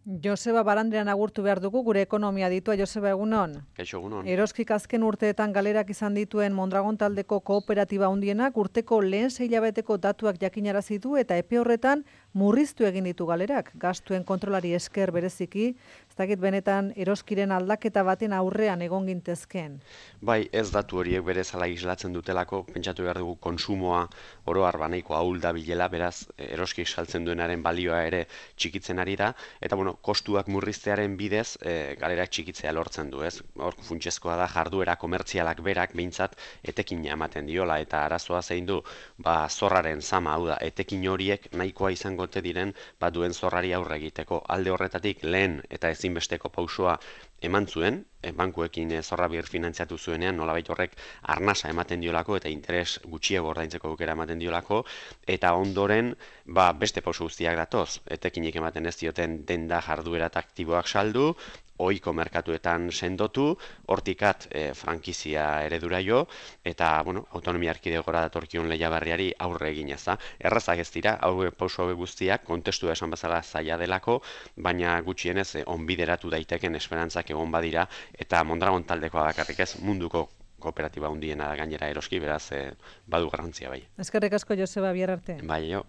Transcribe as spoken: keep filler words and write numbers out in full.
Joseba Barandrean agurtu behar dugu gure ekonomia ditua. Joseba, egunon. Kaixo, egunon. Eroskik azken urteetan galerak izan dituen Mondragon taldeko kooperatiba handienak urteko lehen sei hilabeteko datuak jakinarazi du eta epe horretan murriztu egin ditu galerak. Gastuen kontrolari esker bereziki, ez dakit benetan Eroskiren aldaketa baten aurrean egon gintezkeen. Bai, ez datu horiek berezala islatzen dutelako, pentsatu behar dugu konsumoa oro har banaiko ahul da bilela, beraz Eroskik saltzen duenaren balioa ere txikitzen ari da, eta bueno, kostuak murriztearen bidez e, galerak txikitzea lortzen du, ez? Hor funtsezkoa da jarduera komertzialak berak behintzat etekina ematen diola, eta arazoa zein du, ba zorraren zama, hau da, etekin horiek nahikoa izango ote diren ba duen zorrari aurre egiteko. Alde horretatik lehen eta ezinbesteko pausoa eman zuen, e, bankuekin e, zorra birfinantziatu zuenean, nolabait horrek arnasa ematen diolako eta interes gutxiago ordaintzeko aukera ematen diolako, eta ondoren ba beste pauso guztiak datoz, etekinik ematen ez dioten denda jarduera eta aktiboak saldu, ohiko merkatuetan sendotu, hortikat e, frankizia eredura jo, eta bueno, autonomia erkidegora datorkion lehiabarriari aurre egin ez da. Errazak ez dira, hau pauso hauek guztiak, kontestua esan bezala zaila delako, baina gutxienez e, onbideratu daiteken esperantzak egon badira, eta Mondragon taldekoa bakarrik ez munduko kooperatiba handiena gainera Eroski, beraz e, badu garrantzia bai. Eskerrik asko, Joseba, bihar arte. Bai, jo.